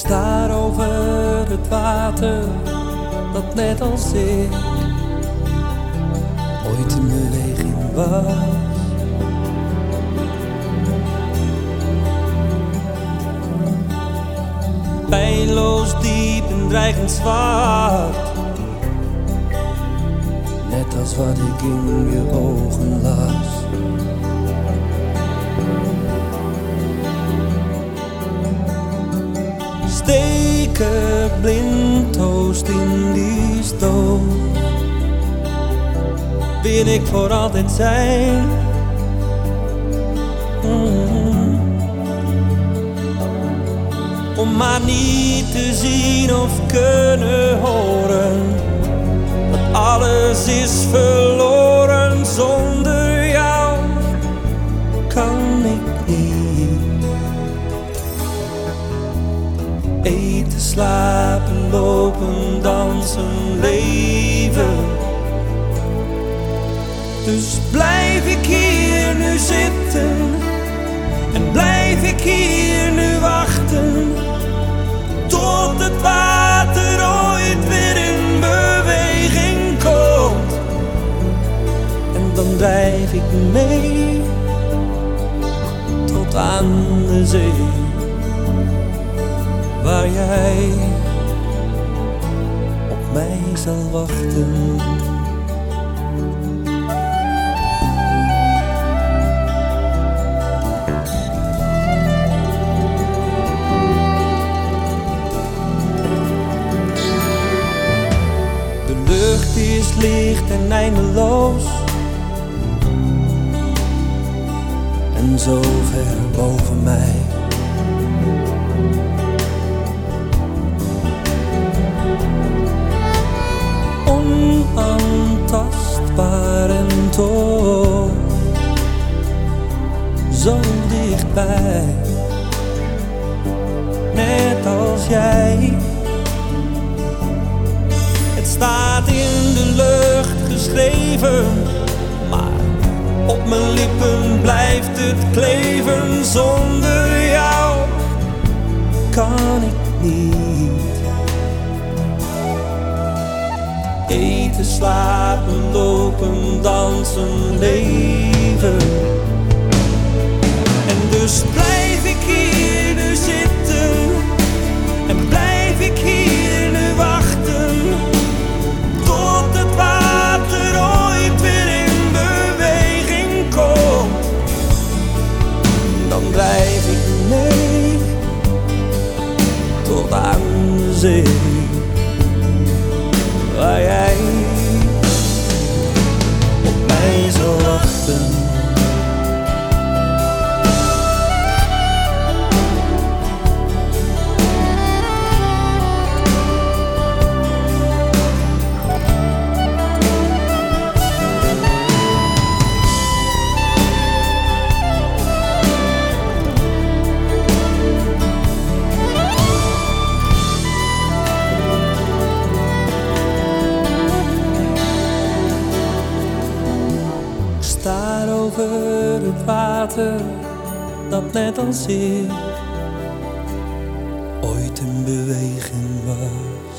Staar over het water dat net als ik ooit in beweging was. Pijnloos diep en dreigend zwart, net als wat ik in je ogen las. Steken blind toast in die stoof, wil ik voor altijd zijn. Om maar niet te zien of kunnen horen dat alles is verloren. Zonder jou kan ik niet eten, slapen, lopen, dansen, leven. Dus blijf ik hier nu zitten en blijf ik hier nu wachten, tot het water ooit weer in beweging komt. En dan drijf ik mee tot aan de zee, waar jij op mij zal wachten. De lucht is licht en eindeloos, en zo ver boven mij. Onaantastbaar en toch zo dichtbij, net als jij. Het staat in de lucht geschreven, maar op mijn lippen blijft het kleven. Zonder jou kan ik niet eten, slapen, lopen, dansen, leven. En dus blijf ik hier nu zitten en blijf ik hier nu wachten, tot het water ooit weer in beweging komt. Dan drijf ik mee tot aan de zee, waar jij op mij zal wachten. Staar over het water dat net als ik ooit in beweging was.